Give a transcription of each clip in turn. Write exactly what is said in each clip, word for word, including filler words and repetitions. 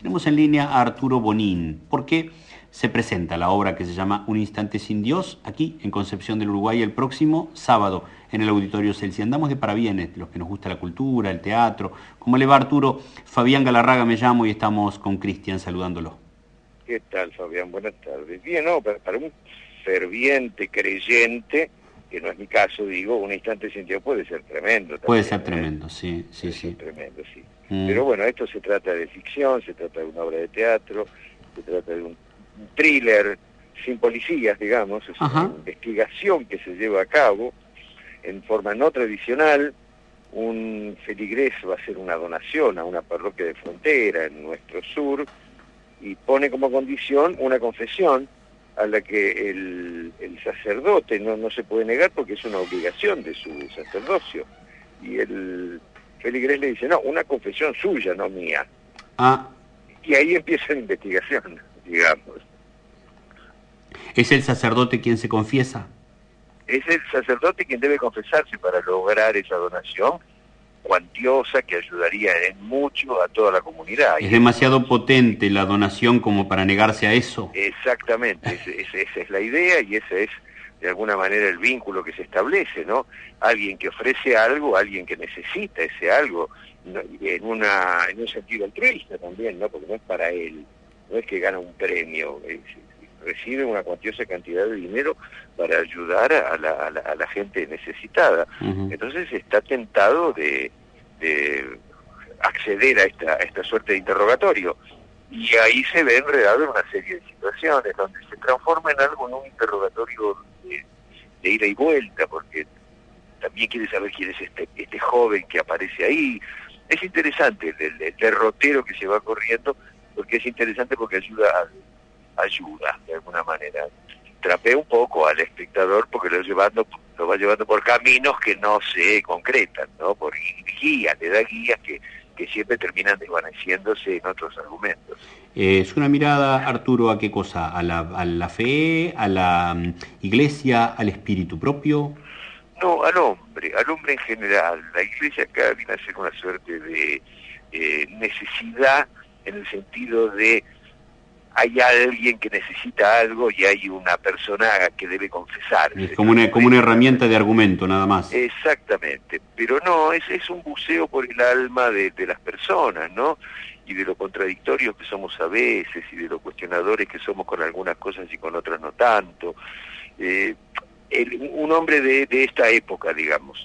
Tenemos en línea a Arturo Bonín, porque se presenta la obra que se llama Un instante sin Dios, aquí en Concepción del Uruguay, el próximo sábado en el Auditorio Celsi. Andamos de parabienes, los que nos gusta la cultura, el teatro. ¿Cómo le va, Arturo? Fabián Galarraga me llamo y estamos con Cristian saludándolo. ¿Qué tal, Fabián? Buenas tardes. Bien, no, para, para un ferviente creyente, que no es mi caso, digo, Un instante sin Dios puede ser tremendo. También, puede ser ¿eh? tremendo, sí, sí, puede sí. Ser tremendo, sí. Mm. Pero bueno, esto se trata de ficción, se trata de una obra de teatro, se trata de un, un thriller sin policías, digamos, es Ajá. una investigación que se lleva a cabo en forma no tradicional. Un feligrés va a hacer una donación a una parroquia de frontera en nuestro sur y pone como condición una confesión a la que el, el sacerdote no, no se puede negar porque es una obligación de su sacerdocio. Y el feligrés le dice, no, una confesión suya, no mía. Ah. Y ahí empieza la investigación, digamos. ¿Es el sacerdote quien se confiesa? Es el sacerdote quien debe confesarse para lograr esa donación cuantiosa que ayudaría en mucho a toda la comunidad. Es demasiado potente la donación como para negarse a eso. Exactamente, es, es, esa es la idea y ese es de alguna manera el vínculo que se establece, ¿no? Alguien que ofrece algo, alguien que necesita ese algo, ¿no? en, una, en un sentido altruista también, ¿no? Porque no es para él, no es que gana un premio, es, recibe una cuantiosa cantidad de dinero para ayudar a la, a la, a la gente necesitada. Uh-huh. Entonces está tentado de, de acceder a esta, a esta suerte de interrogatorio. Y ahí se ve enredado en una serie de situaciones donde se transforma en algo, en un interrogatorio de, de ida y vuelta, porque también quiere saber quién es este, este joven que aparece ahí. Es interesante el, el derrotero que se va corriendo, porque es interesante porque ayuda a ayuda de alguna manera, trapea un poco al espectador porque lo llevando lo va llevando por caminos que no se concretan, ¿no? Por guías, le da guías que, que siempre terminan desvaneciéndose en otros argumentos. Eh, es una mirada, Arturo, ¿a qué cosa? ¿A la, a la fe, a la um, iglesia, al espíritu propio? No, al hombre, al hombre en general. La iglesia acá viene a ser una suerte de eh, necesidad en el sentido de hay alguien que necesita algo y hay una persona que debe confesar. Es como una, como una herramienta de argumento, nada más. Exactamente, pero no, es, es un buceo por el alma de, de las personas, ¿no? Y de lo contradictorios que somos a veces, y de lo cuestionadores que somos con algunas cosas y con otras no tanto. Eh, el, un hombre de, de esta época, digamos.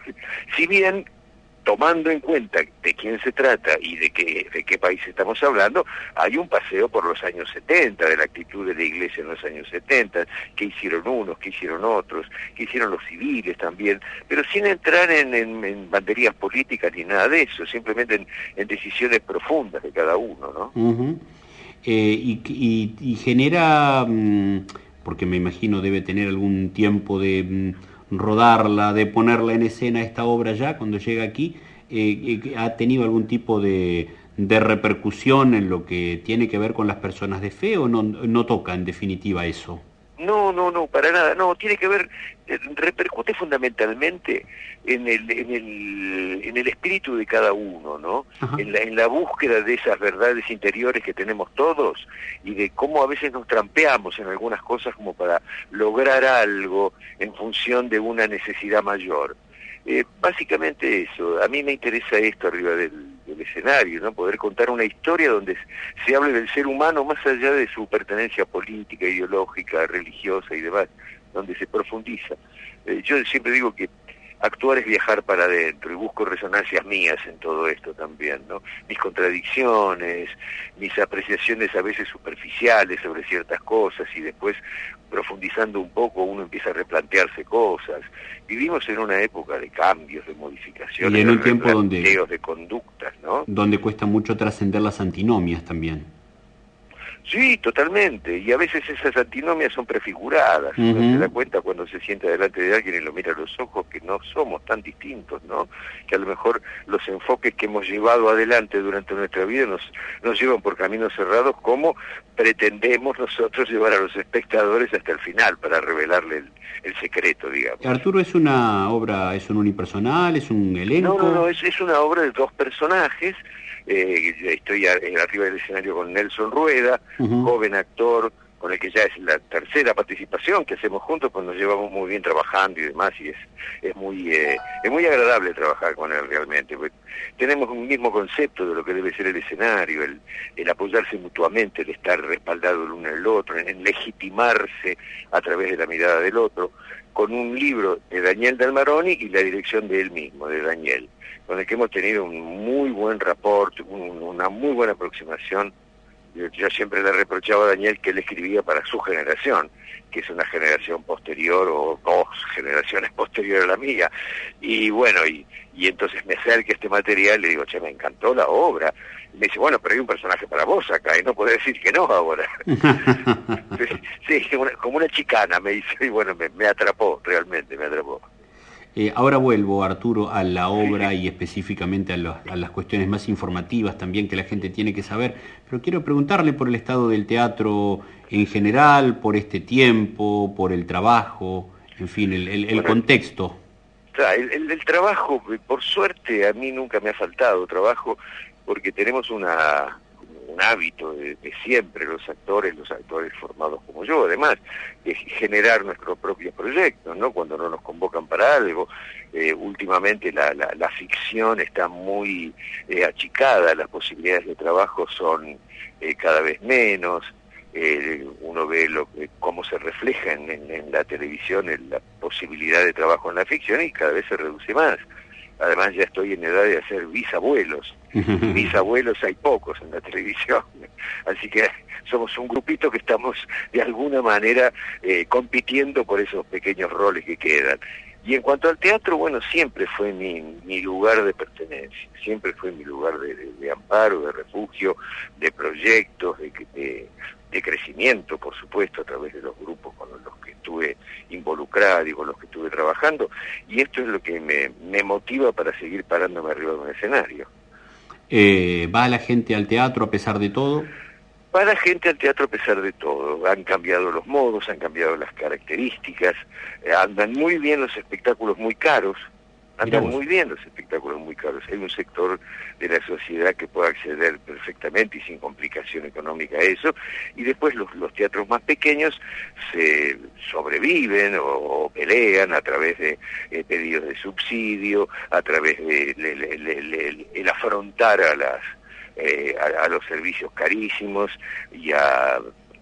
Si bien, tomando en cuenta de quién se trata y de qué, de qué país estamos hablando, hay un paseo por los años setenta, de la actitud de la iglesia en los años setenta, qué hicieron unos, qué hicieron otros, qué hicieron los civiles también, pero sin entrar en, en, en banderías políticas ni nada de eso, simplemente en, en decisiones profundas de cada uno, ¿no? Uh-huh. eh, y, y, y genera, mmm, porque me imagino debe tener algún tiempo de... Mmm, rodarla, de ponerla en escena esta obra ya, cuando llega aquí, eh, eh, ¿ha tenido algún tipo de, de repercusión en lo que tiene que ver con las personas de fe o no, no toca en definitiva eso? No, no, no, para nada, no, tiene que ver, eh, repercute fundamentalmente en el, en el, en el espíritu de cada uno, ¿no? En la, en la búsqueda de esas verdades interiores que tenemos todos y de cómo a veces nos trampeamos en algunas cosas como para lograr algo en función de una necesidad mayor. Eh, básicamente eso, a mí me interesa esto arriba del, del escenario, ¿no? Poder contar una historia donde se hable del ser humano más allá de su pertenencia política, ideológica, religiosa y demás, donde se profundiza. Eh, yo siempre digo que actuar es viajar para adentro y busco resonancias mías en todo esto también, ¿no? Mis contradicciones, mis apreciaciones a veces superficiales sobre ciertas cosas y después profundizando un poco uno empieza a replantearse cosas. Vivimos en una época de cambios, de modificaciones, y en un de tiempo donde, de conductas, ¿no? Donde cuesta mucho trascender las antinomias también. Sí, totalmente, y a veces esas antinomias son prefiguradas, uh-huh. Uno se da cuenta cuando se sienta delante de alguien y lo mira a los ojos que no somos tan distintos, ¿no? Que a lo mejor los enfoques que hemos llevado adelante durante nuestra vida nos, nos llevan por caminos cerrados como pretendemos nosotros llevar a los espectadores hasta el final para revelarle el, el secreto, digamos. Arturo, ¿es una obra, es un unipersonal, es un elenco? No, no, no, es, es una obra de dos personajes eh, estoy a, arriba del escenario con Nelson Rueda, uh-huh. joven actor, con el que ya es la tercera participación que hacemos juntos, pues nos llevamos muy bien trabajando y demás, y es es muy eh, es muy agradable trabajar con él realmente, pues tenemos un mismo concepto de lo que debe ser el escenario, el, el apoyarse mutuamente, el estar respaldado el uno en el otro, en, en legitimarse a través de la mirada del otro, con un libro de Daniel Dalmaroni y la dirección de él mismo, de Daniel, con el que hemos tenido un muy buen rapport, un, una muy buena aproximación. Yo, yo siempre le reprochaba a Daniel que él escribía para su generación, que es una generación posterior o dos generaciones posterior a la mía. Y bueno, y, y entonces me acerca este material y le digo, che, me encantó la obra. Y me dice, bueno, pero hay un personaje para vos acá y no podés decir que no ahora. Sí, una, como una chicana me dice, y bueno, me, me atrapó, realmente me atrapó. Eh, ahora vuelvo, Arturo, a la obra y específicamente a, los, a las cuestiones más informativas también que la gente tiene que saber, pero quiero preguntarle por el estado del teatro en general, por este tiempo, por el trabajo, en fin, el, el, el bueno, contexto. El, el, el trabajo, por suerte, a mí nunca me ha faltado trabajo, porque tenemos una... un hábito de, de siempre, los actores, los actores formados como yo, además, de generar nuestros propios proyectos, ¿no? Cuando no nos convocan para algo. Eh, últimamente la, la, la ficción está muy eh, achicada, las posibilidades de trabajo son eh, cada vez menos, eh, uno ve lo, cómo se refleja en, en, en la televisión en la posibilidad de trabajo en la ficción y cada vez se reduce más. Además ya estoy en edad de hacer bisabuelos. Bisabuelos hay pocos en la televisión. Así que somos un grupito que estamos de alguna manera eh, compitiendo por esos pequeños roles que quedan. Y en cuanto al teatro, bueno, siempre fue mi, mi lugar de pertenencia, siempre fue mi lugar de, de, de amparo, de refugio, de proyectos, de, de, de crecimiento, por supuesto, a través de los grupos con los que estuve involucrado y con los que estuve trabajando. Y esto es lo que me, me motiva para seguir parándome arriba de un escenario. Eh, ¿Va la gente al teatro a pesar de todo? Va la gente al teatro a pesar de todo. Han cambiado los modos, han cambiado las características, eh, andan muy bien los espectáculos muy caros, andan muy bien los espectáculos muy caros. Hay un sector de la sociedad que puede acceder perfectamente y sin complicación económica a eso, y después los, los teatros más pequeños se sobreviven o, o pelean a través de eh, pedidos de subsidio, a través de le, le, le, le, el afrontar a las eh, a, a los servicios carísimos y a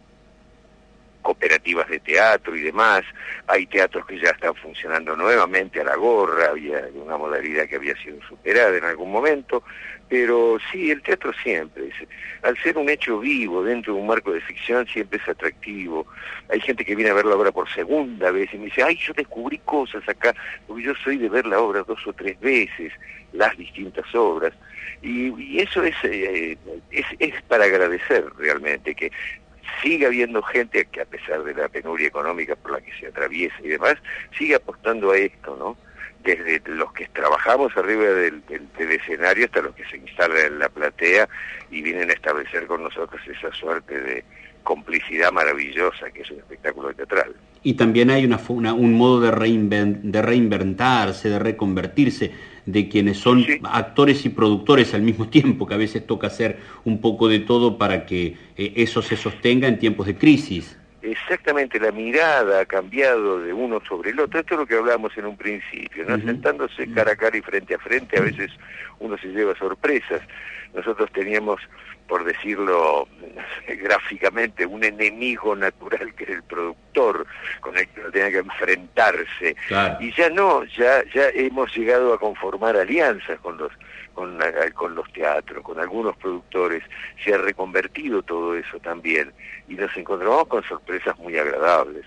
cooperativas de teatro y demás. Hay teatros que ya están funcionando nuevamente a la gorra, había una modalidad que había sido superada en algún momento, pero sí, el teatro siempre, es, al ser un hecho vivo dentro de un marco de ficción, siempre es atractivo. Hay gente que viene a ver la obra por segunda vez y me dice, ay, yo descubrí cosas acá, porque yo soy de ver la obra dos o tres veces, las distintas obras, y, y eso es, eh, es, es para agradecer realmente, que siga habiendo gente que a pesar de la penuria económica por la que se atraviesa y demás, sigue apostando a esto, ¿no? Desde los que trabajamos arriba del, del, del escenario hasta los que se instalan en la platea y vienen a establecer con nosotros esa suerte de complicidad maravillosa que es un espectáculo teatral. Y también hay una, una, un modo de, reinvent, de reinventarse, de reconvertirse, de quienes son sí. actores y productores al mismo tiempo, que a veces toca hacer un poco de todo para que eh, eso se sostenga en tiempos de crisis. Exactamente, la mirada ha cambiado de uno sobre el otro. Esto es lo que hablábamos en un principio, ¿no? Uh-huh. Sentándose cara a cara y frente a frente, a veces uno se lleva sorpresas. Nosotros teníamos, por decirlo gráficamente, un enemigo natural que es el productor, con el que uno tenía que enfrentarse. Claro. Y ya no, ya ya hemos llegado a conformar alianzas con los con, con los teatros, con algunos productores. Se ha reconvertido todo eso también y nos encontramos con sorpresas muy agradables.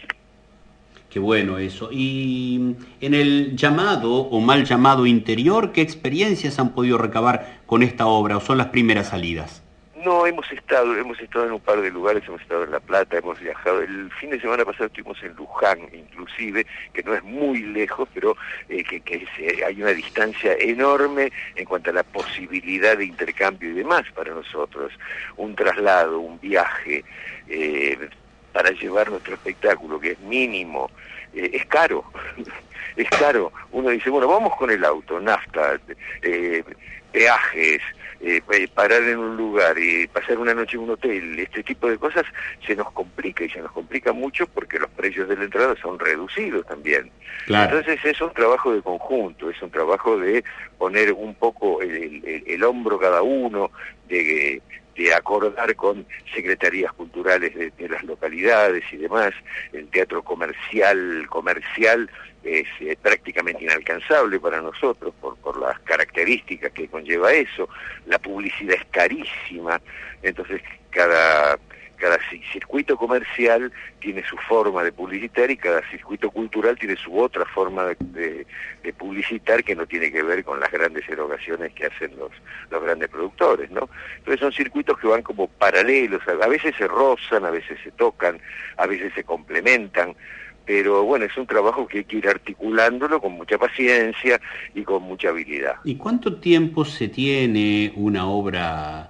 Qué bueno eso. Y en el llamado o mal llamado interior, ¿qué experiencias han podido recabar con esta obra o son las primeras salidas? No, hemos estado, hemos estado en un par de lugares, hemos estado en La Plata, hemos viajado. El fin de semana pasado estuvimos en Luján, inclusive, que no es muy lejos, pero eh, que, que es, hay una distancia enorme en cuanto a la posibilidad de intercambio y demás para nosotros. Un traslado, un viaje, eh, para llevar nuestro espectáculo, que es mínimo, eh, es caro, es caro. Uno dice, bueno, vamos con el auto, nafta, eh, peajes, eh, parar en un lugar y pasar una noche en un hotel, este tipo de cosas se nos complica y se nos complica mucho porque los precios de la entrada son reducidos también. Claro. Entonces es un trabajo de conjunto, es un trabajo de poner un poco el, el, el hombro cada uno, de, de acordar con secretarías culturales de, de las localidades y demás. El teatro comercial, comercial es eh, prácticamente inalcanzable para nosotros por, por las características que conlleva eso. La publicidad es carísima, entonces cada, cada circuito comercial tiene su forma de publicitar y cada circuito cultural tiene su otra forma de, de, de publicitar que no tiene que ver con las grandes erogaciones que hacen los, los grandes productores, ¿no? Entonces son circuitos que van como paralelos, a, a veces se rozan, a veces se tocan, a veces se complementan, pero bueno, es un trabajo que hay que ir articulándolo con mucha paciencia y con mucha habilidad. ¿Y cuánto tiempo se tiene una obra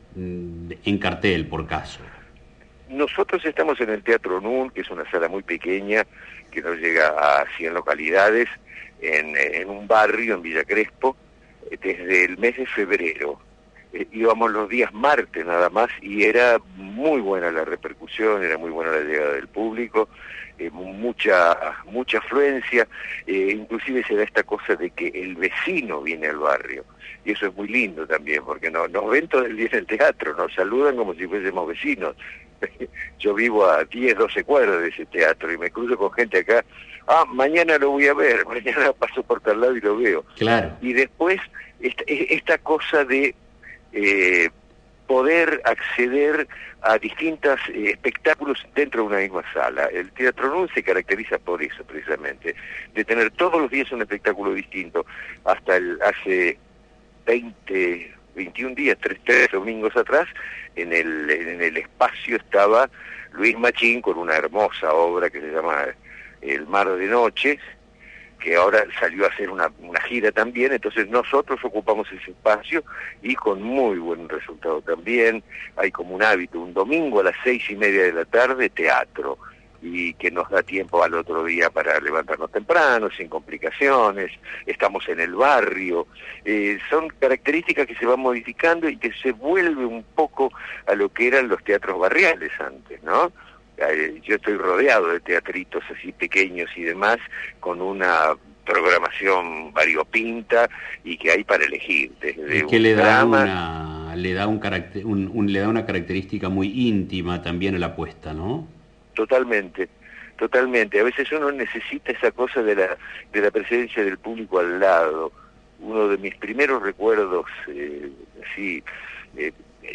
en cartel, por caso? Nosotros estamos en el Teatro N U N, que es una sala muy pequeña, que no llega a cien localidades, en, en un barrio, en Villa Crespo, desde el mes de febrero. Eh, íbamos los días martes nada más y era muy buena la repercusión, era muy buena la llegada del público, eh, mucha mucha afluencia, eh, inclusive se da esta cosa de que el vecino viene al barrio, y eso es muy lindo también, porque no, nos ven todo el día en el teatro, nos saludan como si fuésemos vecinos. Yo vivo a diez, doce cuadras de ese teatro y me cruzo con gente acá, ah, mañana lo voy a ver, mañana paso por tal lado y lo veo. Claro. Y después esta, esta cosa de Eh, poder acceder a distintos eh, espectáculos dentro de una misma sala. El Teatro N U N se caracteriza por eso, precisamente, de tener todos los días un espectáculo distinto. Hasta el, hace veinte, veintiún días, tres, tres domingos atrás, en el, en el espacio estaba Luis Machín con una hermosa obra que se llama El Mar de Noche, que ahora salió a hacer una, una gira también, entonces nosotros ocupamos ese espacio y con muy buen resultado también. Hay como un hábito, un domingo a las seis y media de la tarde, teatro, y que nos da tiempo al otro día para levantarnos temprano, sin complicaciones, estamos en el barrio, eh, son características que se van modificando y que se vuelve un poco a lo que eran los teatros barriales antes, ¿no? Yo estoy rodeado de teatritos así pequeños y demás, con una programación variopinta y que hay para elegir. Desde es que un le da drama, una le da un carácter, un, un, le da una característica muy íntima también a la apuesta, ¿no? Totalmente, totalmente. A veces uno necesita esa cosa de la de la presencia del público al lado. Uno de mis primeros recuerdos, eh, así. Eh,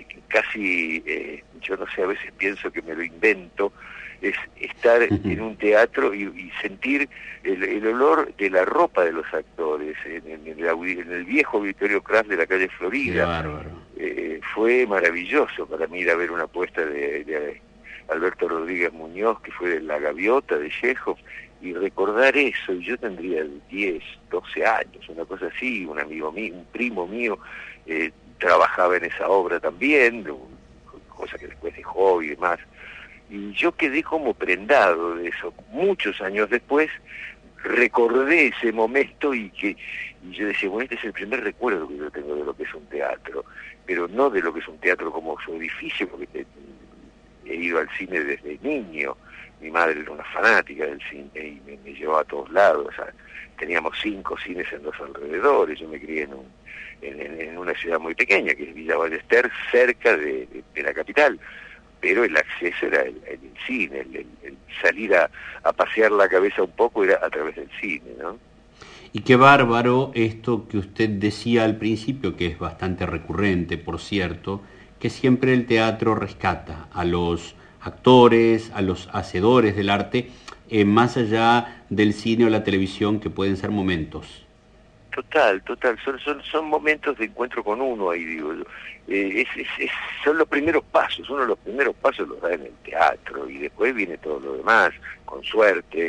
casi, eh, yo no sé, a veces pienso que me lo invento, es estar en un teatro y, y sentir el, el olor de la ropa de los actores, en, en, el, en el viejo Vittorio Craft de la calle Florida. Qué bárbaro. Eh, fue maravilloso para mí ir a ver una apuesta de, de Alberto Rodríguez Muñoz, que fue de La Gaviota, de Chekhov, y recordar eso, y yo tendría diez, doce años, una cosa así, un amigo mío, un primo mío, eh, trabajaba en esa obra también, cosa que después dejó y demás, y yo quedé como prendado de eso. Muchos años después recordé ese momento y que y yo decía, bueno, este es el primer recuerdo que yo tengo de lo que es un teatro, pero no de lo que es un teatro como su edificio, porque te, he ido al cine desde niño, mi madre era una fanática del cine y me, me llevaba a todos lados, o sea, teníamos cinco cines en los alrededores, yo me crié en un En, en una ciudad muy pequeña, que es Villa Ballester, cerca de, de, de la capital, pero el acceso era el, el, el cine, el, el, el salir a, a pasear la cabeza un poco era a través del cine, ¿no? Y qué bárbaro esto que usted decía al principio, que es bastante recurrente, por cierto, que siempre el teatro rescata a los actores, a los hacedores del arte, eh, más allá del cine o la televisión, que pueden ser momentos. Total, total, son, son, son momentos de encuentro con uno ahí, digo yo. Eh, es, es, es, son los primeros pasos, uno de los primeros pasos los da en el teatro y después viene todo lo demás, con suerte,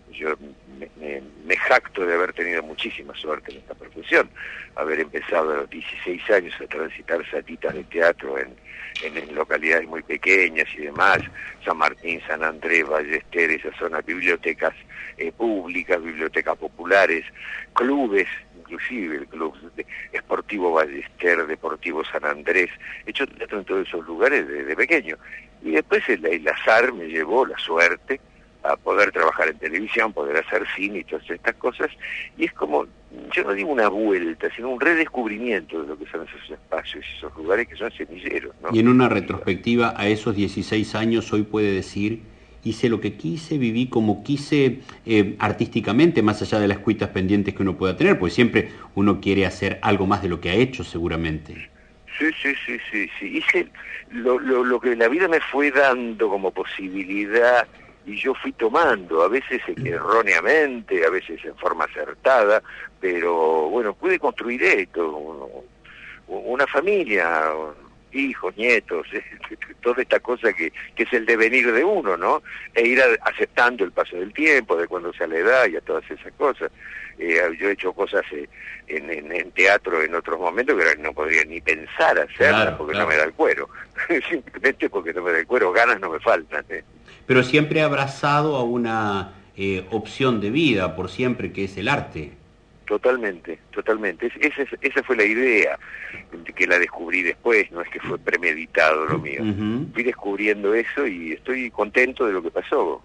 yo me, me, me jacto de haber tenido muchísima suerte en esta profesión, haber empezado a los dieciséis años a transitar salitas de teatro en, en, en localidades muy pequeñas y demás, San Martín, San Andrés, Ballester, esa zona, bibliotecas eh, públicas, bibliotecas populares, clubes, inclusive el Club Esportivo Ballester, Deportivo San Andrés, he hecho teatro en todos esos lugares desde de pequeño. Y después el, el azar me llevó, la suerte, a poder trabajar en televisión, poder hacer cine y todas estas cosas, y es como, yo no digo una vuelta, sino un redescubrimiento de lo que son esos espacios, esos lugares que son semilleros, ¿no? Y en una retrospectiva a esos dieciséis años, hoy puede decir, hice lo que quise, viví como quise eh, artísticamente, más allá de las cuitas pendientes que uno pueda tener, pues siempre uno quiere hacer algo más de lo que ha hecho, seguramente. Sí, sí, sí, sí, sí. Hice lo, lo, lo que la vida me fue dando como posibilidad y yo fui tomando, a veces erróneamente, a veces en forma acertada, pero bueno, pude construir esto, una familia, hijos, nietos, toda esta cosa que, que es el devenir de uno, ¿no? E ir a, aceptando el paso del tiempo, de cuando sea la edad y a todas esas cosas. Eh, yo he hecho cosas eh, en, en, en teatro en otros momentos que no podría ni pensar hacerlas, claro, porque claro, no me da el cuero. Simplemente porque no me da el cuero, ganas no me faltan. ¿eh? Pero siempre abrazado a una eh, opción de vida, por siempre, que es el arte. Totalmente, totalmente. Esa, esa fue la idea, que la descubrí después, no es que fue premeditado lo mío. Uh-huh. Fui descubriendo eso y estoy contento de lo que pasó.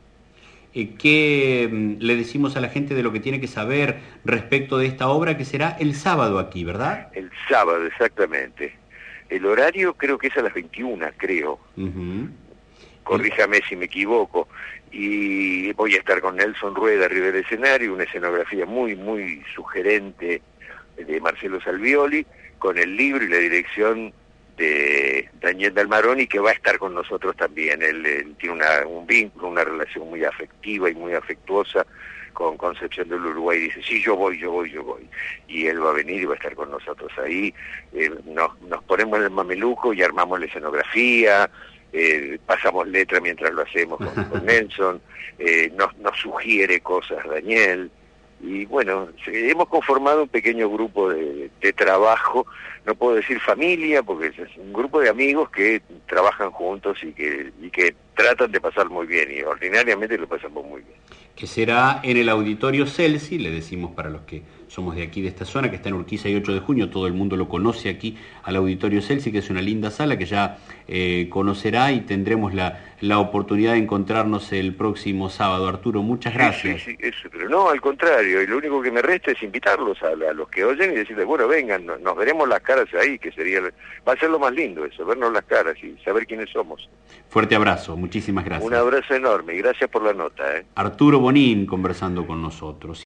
¿Qué le decimos a la gente de lo que tiene que saber respecto de esta obra que será el sábado aquí, verdad? El sábado, exactamente. El horario creo que es a las veintiuna, creo. Uh-huh. Corríjame si me equivoco. Y voy a estar con Nelson Rueda arriba del escenario, una escenografía muy, muy sugerente de Marcelo Salvioli, con el libro y la dirección de Daniel Dalmaroni, que va a estar con nosotros también. Él, él tiene una, un vínculo, una relación muy afectiva y muy afectuosa con Concepción del Uruguay. Dice, sí, yo voy, yo voy, yo voy. Y él va a venir y va a estar con nosotros ahí. Eh, nos, nos ponemos en el mameluco y armamos la escenografía, eh, pasamos letra mientras lo hacemos con, con Nelson, eh, nos, nos sugiere cosas Daniel. Y bueno, hemos conformado un pequeño grupo de, de trabajo, no puedo decir familia, porque es un grupo de amigos que trabajan juntos y que, y que tratan de pasar muy bien, y ordinariamente lo pasamos muy bien. Que será en el Auditorio Celsi, le decimos para los que somos de aquí, de esta zona, que está en Urquiza y ocho de junio, todo el mundo lo conoce aquí, al Auditorio Celsi, que es una linda sala que ya eh, conocerá, y tendremos la, la oportunidad de encontrarnos el próximo sábado. Arturo, muchas gracias. Sí, sí, sí, eso, pero no, al contrario, y lo único que me resta es invitarlos a, a los que oyen y decirles, bueno, vengan, nos, nos veremos las caras ahí, que sería, va a ser lo más lindo eso, vernos las caras y saber quiénes somos. Fuerte abrazo, muchísimas gracias. Un abrazo enorme y gracias por la nota. ¿eh? Arturo Bonín conversando con nosotros.